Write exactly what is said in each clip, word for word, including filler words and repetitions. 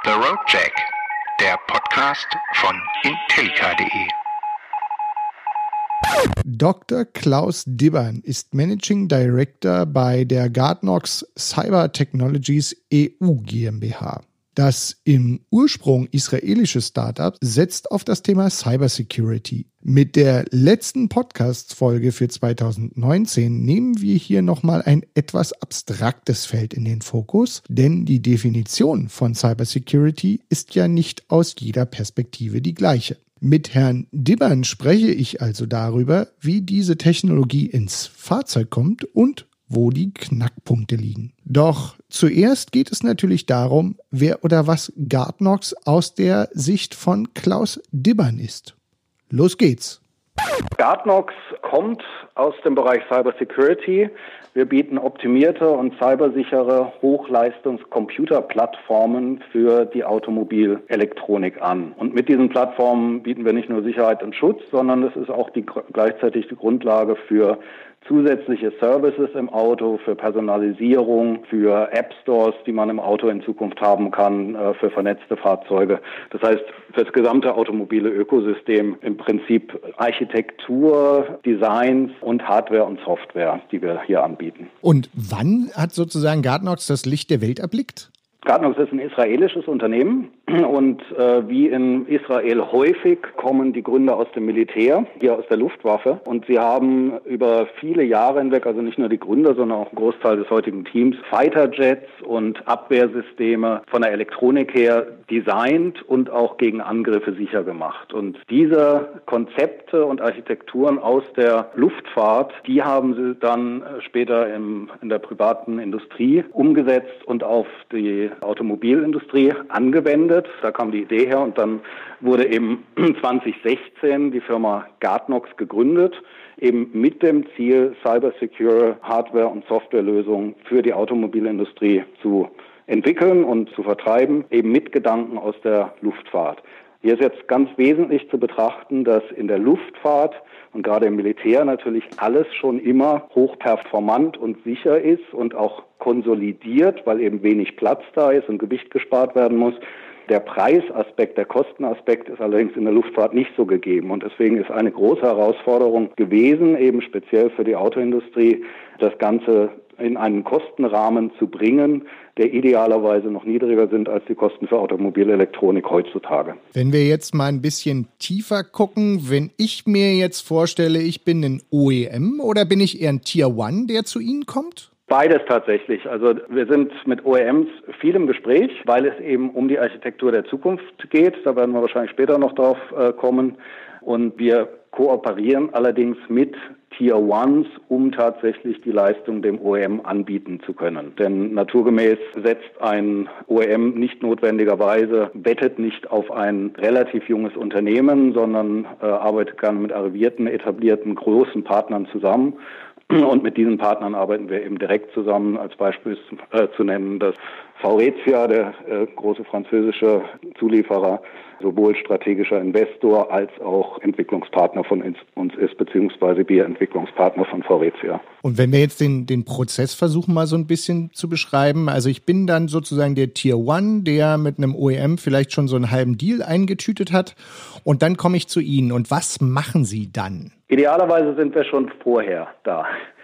The Road Jack, der Podcast von Intellica punkt de. Doktor Klaus Dibbern ist Managing Director bei der Gartnox Cyber Technologies E U GmbH. Das im Ursprung israelische Startup setzt auf das Thema Cybersecurity. Mit der letzten Podcast-Folge für zweitausendneunzehn nehmen wir hier nochmal ein etwas abstraktes Feld in den Fokus, denn die Definition von Cybersecurity ist ja nicht aus jeder Perspektive die gleiche. Mit Herrn Dibbern spreche ich also darüber, wie diese Technologie ins Fahrzeug kommt und wo die Knackpunkte liegen. Doch zuerst geht es natürlich darum, wer oder was Gartnox aus der Sicht von Klaus Dibbern ist. Los geht's! Gartnox kommt aus dem Bereich Cybersecurity. Wir bieten optimierte und cybersichere Hochleistungs-Computerplattformen für die Automobilelektronik an. Und mit diesen Plattformen bieten wir nicht nur Sicherheit und Schutz, sondern es ist auch die, gleichzeitig die Grundlage für zusätzliche Services im Auto, für Personalisierung, für App-Stores, die man im Auto in Zukunft haben kann, für vernetzte Fahrzeuge. Das heißt, für das gesamte automobile Ökosystem im Prinzip Architektur, Designs und Hardware und Software, die wir hier anbieten. Und wann hat sozusagen Gartnox das Licht der Welt erblickt? Gartnox ist ein israelisches Unternehmen und äh, wie in Israel häufig kommen die Gründer aus dem Militär, hier aus der Luftwaffe, und sie haben über viele Jahre hinweg, also nicht nur die Gründer, sondern auch ein Großteil des heutigen Teams, Fighterjets und Abwehrsysteme von der Elektronik her designt und auch gegen Angriffe sicher gemacht. Und diese Konzepte und Architekturen aus der Luftfahrt, die haben sie dann später im, in der privaten Industrie umgesetzt und auf die Automobilindustrie angewendet. Da kam die Idee her und dann wurde eben zwanzig sechzehn die Firma Gartnox gegründet, eben mit dem Ziel, cybersecure Hardware- und Softwarelösungen für die Automobilindustrie zu entwickeln und zu vertreiben, eben mit Gedanken aus der Luftfahrt. Hier ist jetzt ganz wesentlich zu betrachten, dass in der Luftfahrt und gerade im Militär natürlich alles schon immer hochperformant und sicher ist und auch konsolidiert, weil eben wenig Platz da ist und Gewicht gespart werden muss. Der Preisaspekt, der Kostenaspekt ist allerdings in der Luftfahrt nicht so gegeben. Und deswegen ist eine große Herausforderung gewesen, eben speziell für die Autoindustrie, das Ganze in einen Kostenrahmen zu bringen, der idealerweise noch niedriger sind als die Kosten für Automobilelektronik heutzutage. Wenn wir jetzt mal ein bisschen tiefer gucken, wenn ich mir jetzt vorstelle, ich bin ein O E M oder bin ich eher ein Tier One, der zu Ihnen kommt? Beides tatsächlich. Also wir sind mit O E Ms viel im Gespräch, weil es eben um die Architektur der Zukunft geht. Da werden wir wahrscheinlich später noch drauf äh, kommen. Und wir kooperieren allerdings mit Tier Ones, um tatsächlich die Leistung dem O E M anbieten zu können. Denn naturgemäß setzt ein O E M nicht notwendigerweise, wettet nicht auf ein relativ junges Unternehmen, sondern äh, arbeitet gerne mit arrivierten, etablierten, großen Partnern zusammen. Und mit diesen Partnern arbeiten wir eben direkt zusammen. Als Beispiel ist äh, zu nennen, dass Faurecia, der äh, große französische Zulieferer, sowohl strategischer Investor als auch Entwicklungspartner von uns ist, beziehungsweise wir Entwicklungspartner von Faurecia. Und wenn wir jetzt den, den Prozess versuchen, mal so ein bisschen zu beschreiben, also ich bin dann sozusagen der Tier One, der mit einem O E M vielleicht schon so einen halben Deal eingetütet hat, und dann komme ich zu Ihnen. Und was machen Sie dann? Idealerweise sind wir schon vorher da.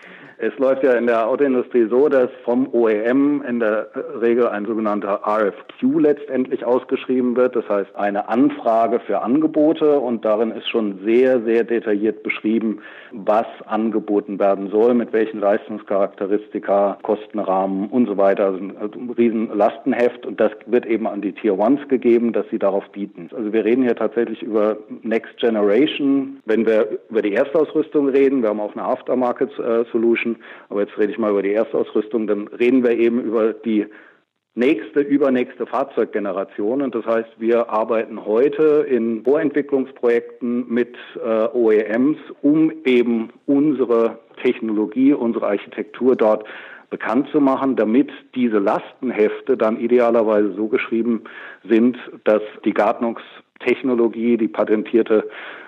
Es läuft ja in der Autoindustrie so, dass vom O E M in der Regel ein sogenannter R F Q letztendlich ausgeschrieben wird. Das heißt eine Anfrage für Angebote, und darin ist schon sehr, sehr detailliert beschrieben, was angeboten werden soll, mit welchen Leistungscharakteristika, Kostenrahmen und so weiter. Also ein riesen Lastenheft, und das wird eben an die Tier Ones gegeben, dass sie darauf bieten. Also wir reden hier tatsächlich über Next Generation. Wenn wir über die Erstausrüstung reden, wir haben auch eine Aftermarket äh, Solution, aber jetzt rede ich mal über die Erstausrüstung, dann reden wir eben über die nächste, übernächste Fahrzeuggeneration. Und das heißt, wir arbeiten heute in Vorentwicklungsprojekten mit äh, O E Ms, um eben unsere Technologie, unsere Architektur dort bekannt zu machen, damit diese Lastenhefte dann idealerweise so geschrieben sind, dass die Gartnox Technologie, die patentierte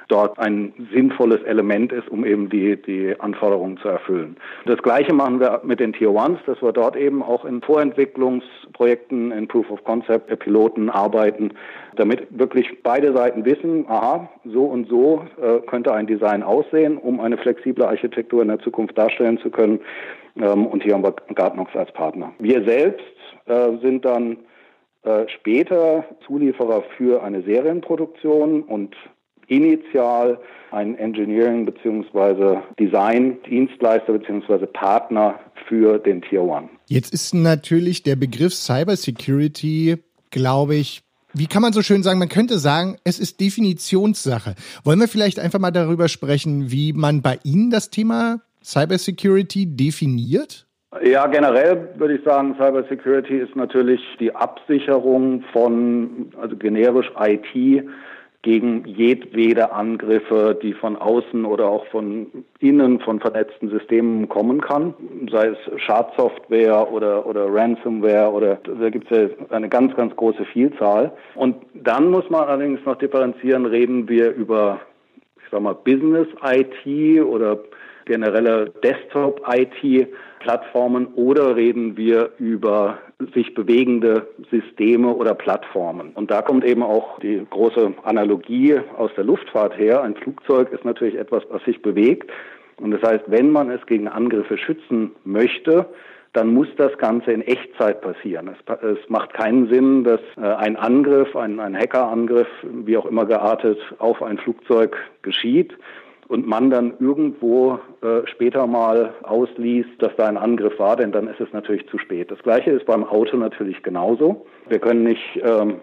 dort ein sinnvolles Element ist, um eben die, die Anforderungen zu erfüllen. Das Gleiche machen wir mit den Tier Ones, dass wir dort eben auch in Vorentwicklungsprojekten, in Proof of Concept, Piloten arbeiten, damit wirklich beide Seiten wissen, aha, so und so äh, könnte ein Design aussehen, um eine flexible Architektur in der Zukunft darstellen zu können. Ähm, und hier haben wir Gartnox als Partner. Wir selbst äh, sind dann äh, später Zulieferer für eine Serienproduktion und initial ein Engineering- bzw. Design-Dienstleister bzw. Partner für den Tier One. Jetzt ist natürlich der Begriff Cybersecurity, glaube ich, wie kann man so schön sagen, man könnte sagen, es ist Definitionssache. Wollen wir vielleicht einfach mal darüber sprechen, wie man bei Ihnen das Thema Cybersecurity definiert? Ja, generell würde ich sagen, Cybersecurity ist natürlich die Absicherung von, also generisch I T, gegen jedwede Angriffe, die von außen oder auch von innen von vernetzten Systemen kommen kann, sei es Schadsoftware oder oder Ransomware oder da gibt es ja eine ganz, ganz große Vielzahl. Und dann muss man allerdings noch differenzieren, reden wir über, ich sag mal, Business-I T oder generelle Desktop-I T-Plattformen oder reden wir über sich bewegende Systeme oder Plattformen. Und da kommt eben auch die große Analogie aus der Luftfahrt her. Ein Flugzeug ist natürlich etwas, was sich bewegt. Und das heißt, wenn man es gegen Angriffe schützen möchte, dann muss das Ganze in Echtzeit passieren. Es, es macht keinen Sinn, dass äh, ein Angriff, ein, ein Hackerangriff, wie auch immer geartet, auf ein Flugzeug geschieht und man dann irgendwo äh, später mal ausliest, dass da ein Angriff war, denn dann ist es natürlich zu spät. Das Gleiche ist beim Auto natürlich genauso. Wir können nicht ähm,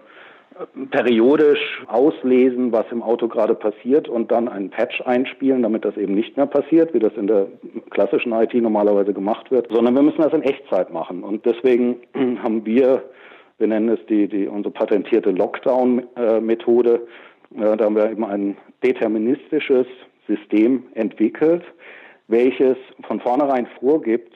periodisch auslesen, was im Auto gerade passiert und dann einen Patch einspielen, damit das eben nicht mehr passiert, wie das in der klassischen I T normalerweise gemacht wird, sondern wir müssen das in Echtzeit machen. Und deswegen haben wir, wir nennen es die, die unsere patentierte Lockdown-Methode, äh, da haben wir eben ein deterministisches System entwickelt, welches von vornherein vorgibt,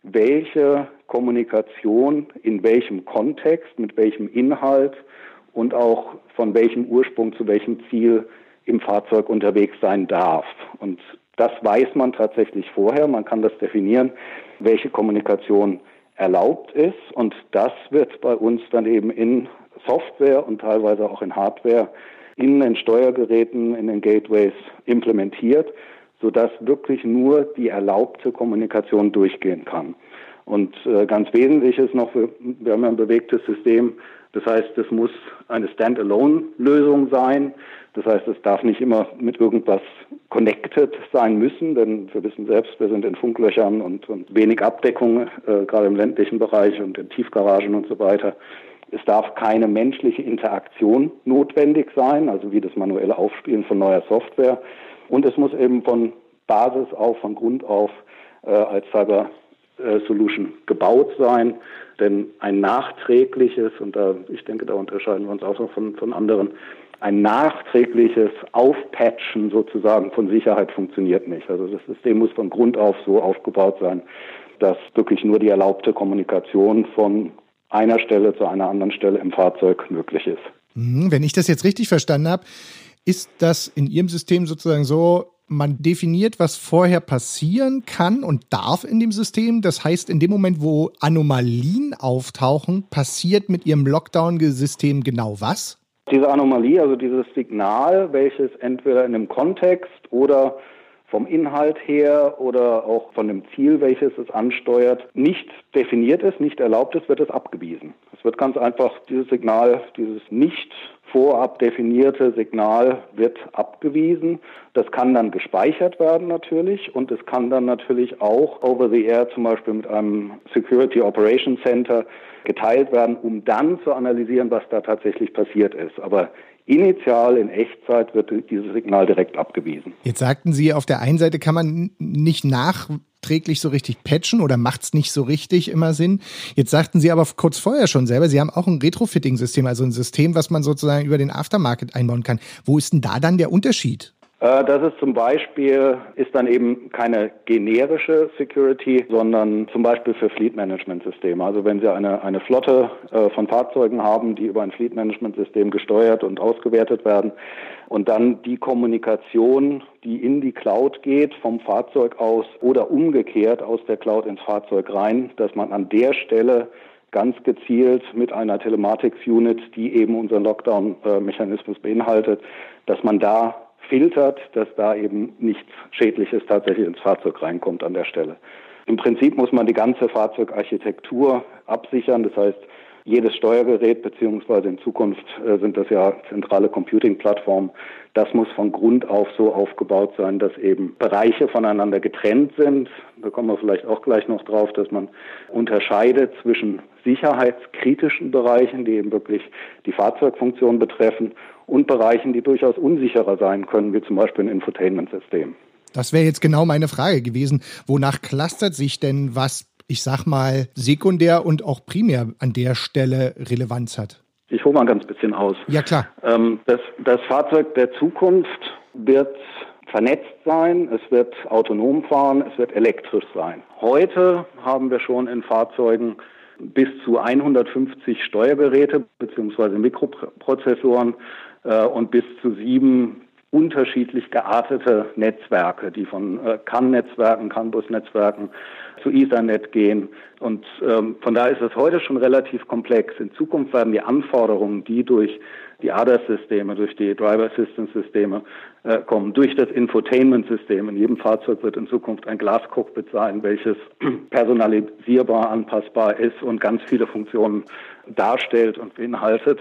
welche Kommunikation in welchem Kontext, mit welchem Inhalt und auch von welchem Ursprung zu welchem Ziel im Fahrzeug unterwegs sein darf. Und das weiß man tatsächlich vorher. Man kann das definieren, welche Kommunikation erlaubt ist. Und das wird bei uns dann eben in Software und teilweise auch in Hardware in den Steuergeräten, in den Gateways implementiert, sodass wirklich nur die erlaubte Kommunikation durchgehen kann. Und äh, ganz wesentlich ist noch, wir, wir haben ja ein bewegtes System, das heißt, es muss eine Standalone-Lösung sein. Das heißt, es darf nicht immer mit irgendwas connected sein müssen, denn wir wissen selbst, wir sind in Funklöchern und, und wenig Abdeckung, äh, gerade im ländlichen Bereich und in Tiefgaragen und so weiter. Es darf keine menschliche Interaktion notwendig sein, also wie das manuelle Aufspielen von neuer Software. Und es muss eben von Basis auf, von Grund auf äh, als Cyber äh, Solution gebaut sein. Denn ein nachträgliches, und da, ich denke, da unterscheiden wir uns auch noch von, von anderen, ein nachträgliches Aufpatchen sozusagen von Sicherheit funktioniert nicht. Also das System muss von Grund auf so aufgebaut sein, dass wirklich nur die erlaubte Kommunikation von einer Stelle zu einer anderen Stelle im Fahrzeug möglich ist. Wenn ich das jetzt richtig verstanden habe, ist das in Ihrem System sozusagen so, man definiert, was vorher passieren kann und darf in dem System. Das heißt, in dem Moment, wo Anomalien auftauchen, passiert mit Ihrem Lockdown-System genau was? Diese Anomalie, also dieses Signal, welches entweder in einem Kontext oder vom Inhalt her oder auch von dem Ziel, welches es ansteuert, nicht definiert ist, nicht erlaubt ist, wird es abgewiesen. Es wird ganz einfach, dieses Signal, dieses nicht vorab definierte Signal wird abgewiesen. Das kann dann gespeichert werden natürlich und es kann dann natürlich auch over the air zum Beispiel mit einem Security Operations Center geteilt werden, um dann zu analysieren, was da tatsächlich passiert ist. Aber initial in Echtzeit wird dieses Signal direkt abgewiesen. Jetzt sagten Sie, auf der einen Seite kann man nicht nachträglich so richtig patchen oder macht es nicht so richtig immer Sinn. Jetzt sagten Sie aber kurz vorher schon selber, Sie haben auch ein Retrofitting-System, also ein System, was man sozusagen über den Aftermarket einbauen kann. Wo ist denn da dann der Unterschied? Das ist zum Beispiel, ist dann eben keine generische Security, sondern zum Beispiel für Fleet-Management-Systeme. Also wenn Sie eine, eine Flotte äh, von Fahrzeugen haben, die über ein Fleet-Management-System gesteuert und ausgewertet werden und dann die Kommunikation, die in die Cloud geht, vom Fahrzeug aus oder umgekehrt aus der Cloud ins Fahrzeug rein, dass man an der Stelle ganz gezielt mit einer Telematics-Unit, die eben unseren Lockdown-Mechanismus beinhaltet, dass man da filtert, dass da eben nichts Schädliches tatsächlich ins Fahrzeug reinkommt an der Stelle. Im Prinzip muss man die ganze Fahrzeugarchitektur absichern. Das heißt, jedes Steuergerät, beziehungsweise in Zukunft äh, sind das ja zentrale Computing-Plattformen, das muss von Grund auf so aufgebaut sein, dass eben Bereiche voneinander getrennt sind. Da kommen wir vielleicht auch gleich noch drauf, dass man unterscheidet zwischen sicherheitskritischen Bereichen, die eben wirklich die Fahrzeugfunktion betreffen, und Bereichen, die durchaus unsicherer sein können, wie zum Beispiel ein Infotainment-System. Das wäre jetzt genau meine Frage gewesen. Wonach clustert sich denn, was, ich sag mal, sekundär und auch primär an der Stelle Relevanz hat? Ich hole mal ein ganz bisschen aus. Ja, klar. Ähm, das, das Fahrzeug der Zukunft wird vernetzt sein, es wird autonom fahren, es wird elektrisch sein. Heute haben wir schon in Fahrzeugen bis zu hundertfünfzig Steuergeräte bzw. Mikroprozessoren äh, und bis zu sieben unterschiedlich geartete Netzwerke, die von äh, C A N-Netzwerken, C A N-Bus-Netzwerken zu Ethernet gehen. Und ähm, von daher ist es heute schon relativ komplex. In Zukunft werden die Anforderungen, die durch die A D A S-Systeme, durch die Driver-Assistance-Systeme äh, kommen, durch das Infotainment-System. In jedem Fahrzeug wird in Zukunft ein Glascockpit sein, welches personalisierbar, anpassbar ist und ganz viele Funktionen darstellt und beinhaltet.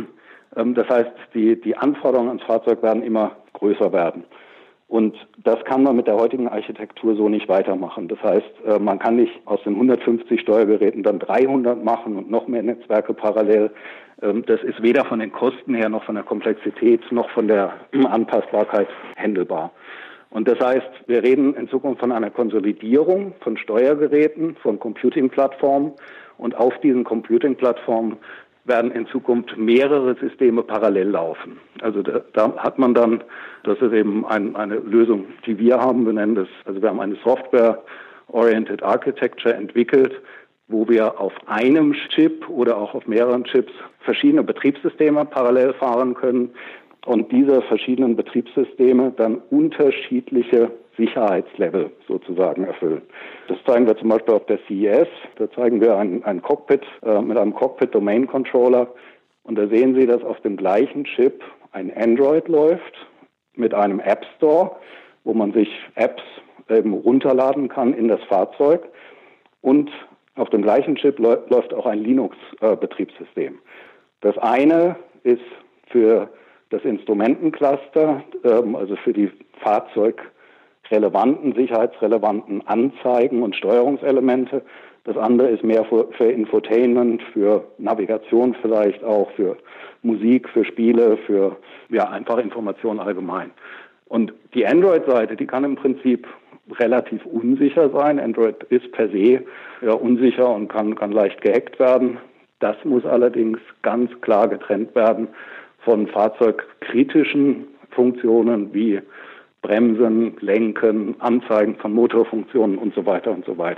Ähm, das heißt, die, die Anforderungen ans Fahrzeug werden immer größer werden. Und das kann man mit der heutigen Architektur so nicht weitermachen. Das heißt, man kann nicht aus den hundertfünfzig Steuergeräten dann dreihundert machen und noch mehr Netzwerke parallel. Das ist weder von den Kosten her noch von der Komplexität noch von der Anpassbarkeit händelbar. Und das heißt, wir reden in Zukunft von einer Konsolidierung von Steuergeräten, von Computing-Plattformen. Und auf diesen Computing-Plattformen werden in Zukunft mehrere Systeme parallel laufen. Also da, da hat man dann, das ist eben ein, eine Lösung, die wir haben, wir nennen das, also wir haben eine Software-Oriented Architecture entwickelt, wo wir auf einem Chip oder auch auf mehreren Chips verschiedene Betriebssysteme parallel fahren können und diese verschiedenen Betriebssysteme dann unterschiedliche Sicherheitslevel sozusagen erfüllen. Das zeigen wir zum Beispiel auf der C E S. Da zeigen wir ein, ein Cockpit äh, mit einem Cockpit Domain Controller. Und da sehen Sie, dass auf dem gleichen Chip ein Android läuft mit einem App Store, wo man sich Apps eben runterladen kann in das Fahrzeug. Und auf dem gleichen Chip lä- läuft auch ein Linux-Betriebssystem. Äh, das eine ist für das Instrumentencluster, ähm, also für die Fahrzeug relevanten, sicherheitsrelevanten Anzeigen und Steuerungselemente. Das andere ist mehr für, für Infotainment, für Navigation vielleicht auch, für Musik, für Spiele, für ja einfach Informationen allgemein. Und die Android-Seite, die kann im Prinzip relativ unsicher sein. Android ist per se ja unsicher und kann, kann leicht gehackt werden. Das muss allerdings ganz klar getrennt werden von fahrzeugkritischen Funktionen wie Bremsen, Lenken, Anzeigen von Motorfunktionen und so weiter und so weiter.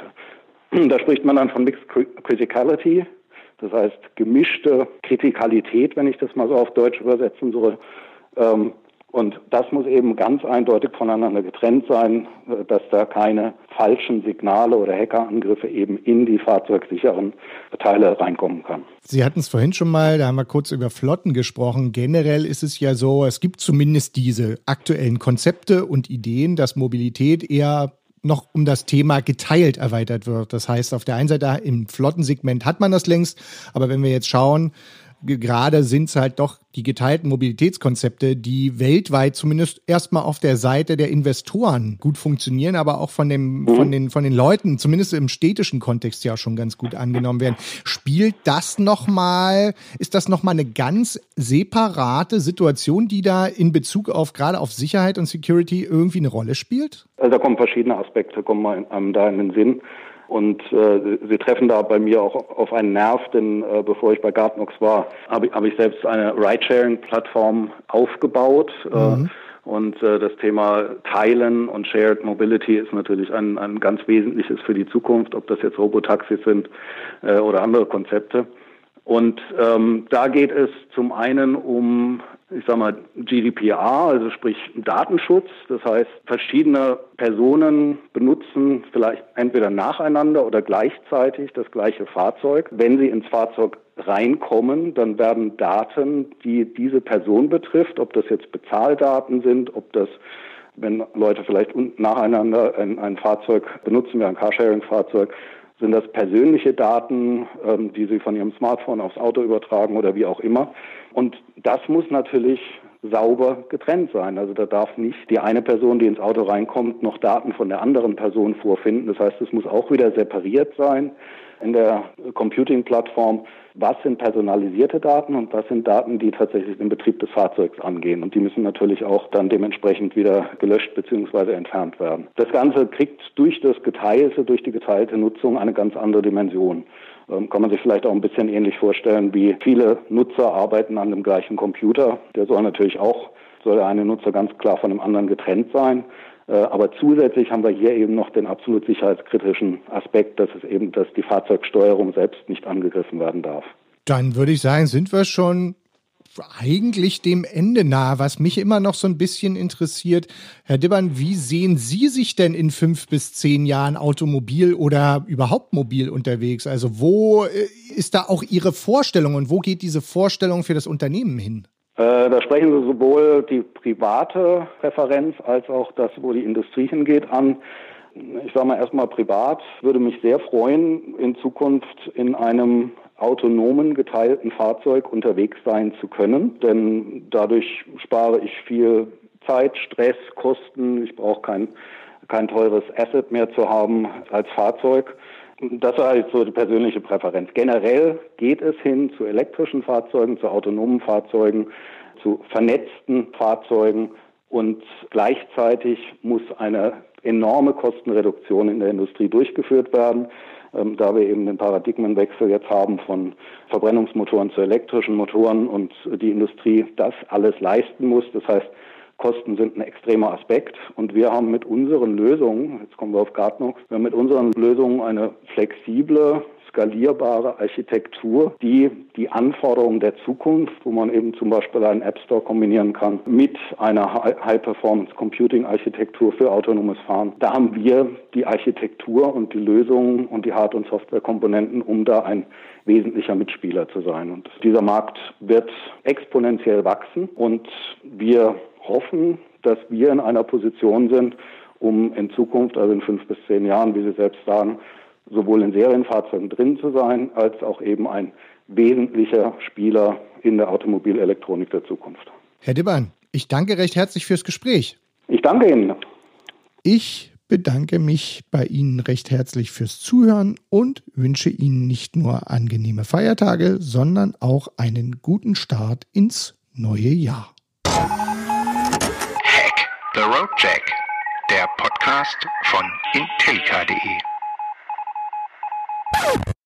Da spricht man dann von Mixed Criticality, das heißt gemischte Kritikalität, wenn ich das mal so auf Deutsch übersetzen soll. Und das muss eben ganz eindeutig voneinander getrennt sein, dass da keine falschen Signale oder Hackerangriffe eben in die fahrzeugsicheren Teile reinkommen kann. Sie hatten es vorhin schon mal, da haben wir kurz über Flotten gesprochen. Generell ist es ja so, es gibt zumindest diese aktuellen Konzepte und Ideen, dass Mobilität eher noch um das Thema geteilt erweitert wird. Das heißt, auf der einen Seite im Flottensegment hat man das längst, aber wenn wir jetzt schauen, gerade sind es halt doch die geteilten Mobilitätskonzepte, die weltweit zumindest erstmal auf der Seite der Investoren gut funktionieren, aber auch von dem, mhm. von den, von den Leuten, zumindest im städtischen Kontext ja schon ganz gut angenommen werden. Spielt das nochmal, ist das nochmal eine ganz separate Situation, die da in Bezug auf, gerade auf Sicherheit und Security irgendwie eine Rolle spielt? Also da kommen verschiedene Aspekte, kommen einem da in den Sinn. Und äh, Sie treffen da bei mir auch auf einen Nerv, denn äh, bevor ich bei Gartnox war, habe ich, hab ich selbst eine Ride-Sharing-Plattform aufgebaut. Mhm. Äh, Und äh, das Thema Teilen und Shared Mobility ist natürlich ein, ein ganz wesentliches für die Zukunft, ob das jetzt Robotaxis sind äh, oder andere Konzepte. Und ähm, da geht es zum einen um, ich sag mal, G D P R, also sprich Datenschutz. Das heißt, verschiedene Personen benutzen vielleicht entweder nacheinander oder gleichzeitig das gleiche Fahrzeug. Wenn sie ins Fahrzeug reinkommen, dann werden Daten, die diese Person betrifft, ob das jetzt Bezahldaten sind, ob das, wenn Leute vielleicht nacheinander ein, ein Fahrzeug benutzen, wie ein Carsharing-Fahrzeug, sind das persönliche Daten, ähm, die sie von ihrem Smartphone aufs Auto übertragen oder wie auch immer. Und das muss natürlich sauber getrennt sein. Also da darf nicht die eine Person, die ins Auto reinkommt, noch Daten von der anderen Person vorfinden. Das heißt, es muss auch wieder separiert sein in der Computing-Plattform. Was sind personalisierte Daten und was sind Daten, die tatsächlich den Betrieb des Fahrzeugs angehen? Und die müssen natürlich auch dann dementsprechend wieder gelöscht bzw. entfernt werden. Das Ganze kriegt durch das Geteilte, durch die geteilte Nutzung eine ganz andere Dimension. Ähm, kann man sich vielleicht auch ein bisschen ähnlich vorstellen, wie viele Nutzer arbeiten an dem gleichen Computer. Der soll natürlich auch, soll der eine Nutzer ganz klar von dem anderen getrennt sein. Aber zusätzlich haben wir hier eben noch den absolut sicherheitskritischen Aspekt, dass es eben, dass die Fahrzeugsteuerung selbst nicht angegriffen werden darf. Dann würde ich sagen, sind wir schon eigentlich dem Ende nahe. Was mich immer noch so ein bisschen interessiert, Herr Dibbern, wie sehen Sie sich denn in fünf bis zehn Jahren automobil oder überhaupt mobil unterwegs? Also wo ist da auch Ihre Vorstellung und wo geht diese Vorstellung für das Unternehmen hin? Da sprechen Sie sowohl die private Präferenz als auch das, wo die Industrie hingeht, an. Ich sage mal erstmal privat, würde mich sehr freuen, in Zukunft in einem autonomen, geteilten Fahrzeug unterwegs sein zu können. Denn dadurch spare ich viel Zeit, Stress, Kosten. Ich brauche kein, kein teures Asset mehr zu haben als Fahrzeug. Das war halt so die persönliche Präferenz. Generell geht es hin zu elektrischen Fahrzeugen, zu autonomen Fahrzeugen, zu vernetzten Fahrzeugen und gleichzeitig muss eine enorme Kostenreduktion in der Industrie durchgeführt werden, ähm, da wir eben den Paradigmenwechsel jetzt haben von Verbrennungsmotoren zu elektrischen Motoren und die Industrie das alles leisten muss. Das heißt, Kosten sind ein extremer Aspekt und wir haben mit unseren Lösungen, jetzt kommen wir auf Gartnox, wir haben mit unseren Lösungen eine flexible, skalierbare Architektur, die die Anforderungen der Zukunft, wo man eben zum Beispiel einen App Store kombinieren kann, mit einer High-Performance-Computing-Architektur für autonomes Fahren. Da haben wir die Architektur und die Lösungen und die Hard- und Softwarekomponenten, um da ein wesentlicher Mitspieler zu sein. Und dieser Markt wird exponentiell wachsen und wir hoffen, dass wir in einer Position sind, um in Zukunft, also in fünf bis zehn Jahren, wie Sie selbst sagen, sowohl in Serienfahrzeugen drin zu sein, als auch eben ein wesentlicher Spieler in der Automobilelektronik der Zukunft. Herr Dibbern, ich danke recht herzlich fürs Gespräch. Ich danke Ihnen. Ich bedanke mich bei Ihnen recht herzlich fürs Zuhören und wünsche Ihnen nicht nur angenehme Feiertage, sondern auch einen guten Start ins neue Jahr. Hack the Road Jack, der Podcast von Intellica punkt de.